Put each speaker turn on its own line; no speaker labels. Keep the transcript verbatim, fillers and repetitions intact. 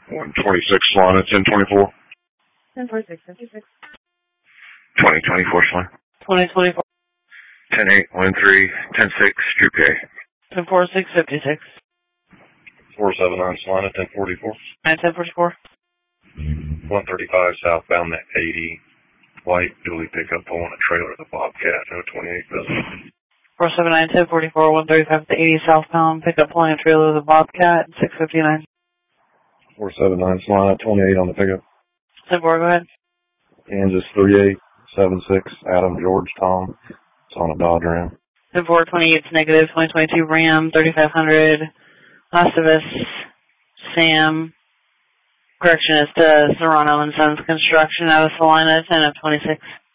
one twenty-six, Solana, ten twenty-four.
ten forty-six, fifty-six.
twenty twenty-four, Solana.
twenty twenty-four.
ten eight, one three, ten six, Drew K.
ten forty-six, fifty-six.
four seven nine, Solana, ten forty-four.
nine ten forty-four.
one thirty-five, southbound at eighty. White dually pickup pulling a trailer of the Bobcat, no twenty-eight business.
four seven nine, ten forty-four, one thirty-five to eighty southbound, pickup pulling a trailer of the Bobcat, six fifty-nine.
four seven nine, Solana, twenty-eight on the pickup.
ten four, go ahead.
Kansas three eight seven six, Adam George Tom. It's on a Dodge Ram.
ten four, twenty-eight, negative, twenty twenty-two Ram, thirty-five hundred, Last of Us, Sam, correction, it's uh, Serrano and Sons Construction out of Salina, ten of twenty-six.